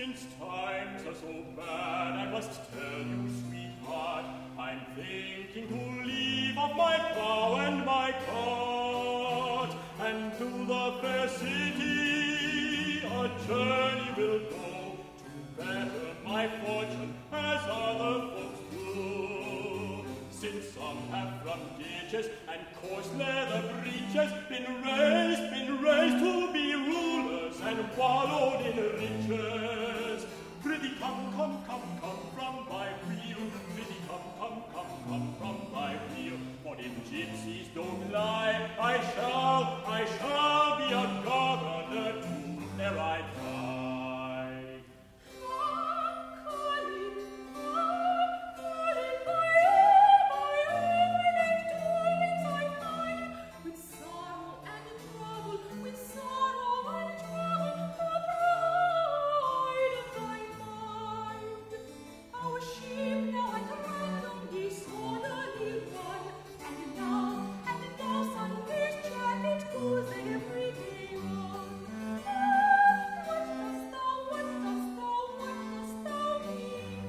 Since times are so bad, I must tell you, sweetheart, I'm thinking to leave off my plow and my cart, and to the fair city a journey will go, to better my fortune as other folks do. Since some have from ditches and coarse leather breeches been raised to be rulers and wallowed in riches. Prithee come from my wheel. Prithee come from my wheel. For if gypsies don't lie, I shall be a governor too ere I die. I'm calling by all late toilings I find, with sorrow and trouble, the pride of thy mind. Our sheep now at random disorderly run, and now Sunday's chariot goes every day on. What dost thou mean?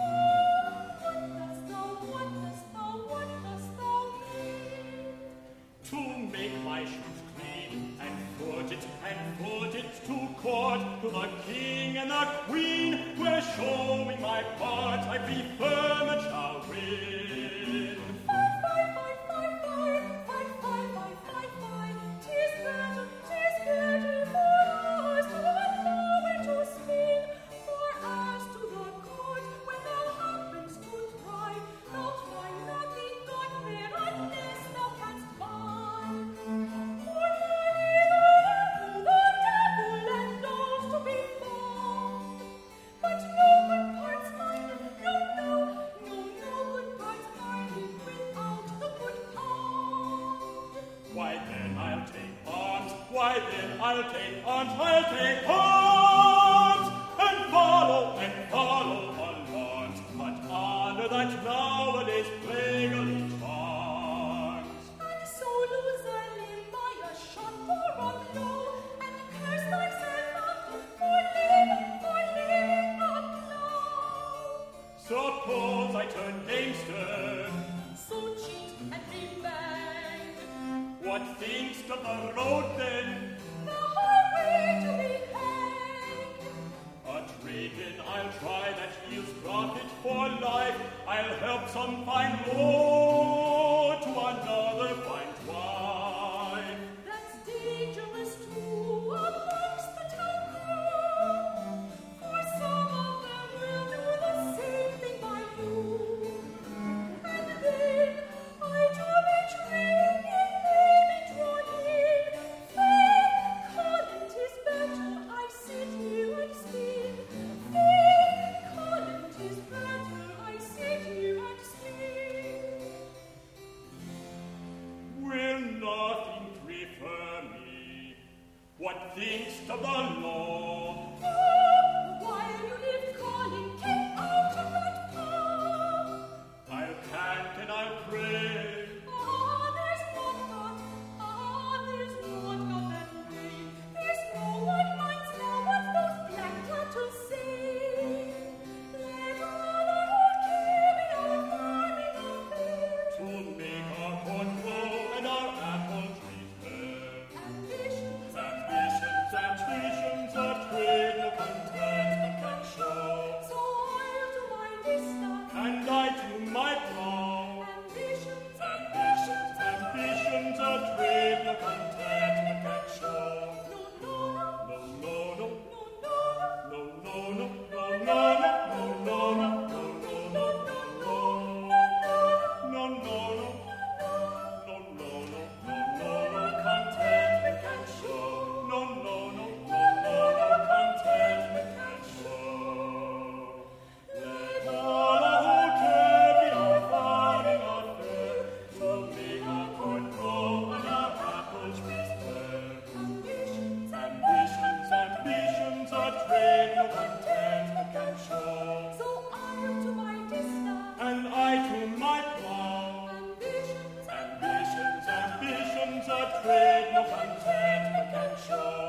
What dost thou mean? To make my shoes clean, and foot it to court, to the king and the queen, where showing my part I be firm and shall win. Fight, 'tis better for us to have nowhere to spin, for as to the court, when thou happens to try, thou'lt find nothing done there unless thou canst buy. For the devil and knows to be found, but no good parts minded, no good parts minded without the good pound. Why then I'll take arms, and follow alarms, but honor that nowadays plaguily charms. And so lose a limb by a shot or a blow, and curse thyself up for living a plow. Suppose I turn gamester, so cheat and be banged. What think'st of the road then? The highway to be hanged. A trade-in I'll try that yields profit for life. I'll help some find lord, to another find wife. That's dangerous too amongst the town crew, for some of them will do the same thing by you. And then I do be drinking, maybe drawn in. Think, Colin, 'tis better I sit here and spin. Think, Colin, 'tis better I sit here and spin. Will nothing prefer me? What think'st of the law? While you live, Colin, keep out of that paw. I'll cant and I'll pray. There's not got that way. There's no one minds now what those black cattle say. Let all our old cabin our farming affair, to make our corn grow and our apple trees bear. Ambitions of trade no contentment can show. So I'll to my vista, and I to my plow. Ambitions of trade no contentment can show. Ambitions of trade no contentment can show.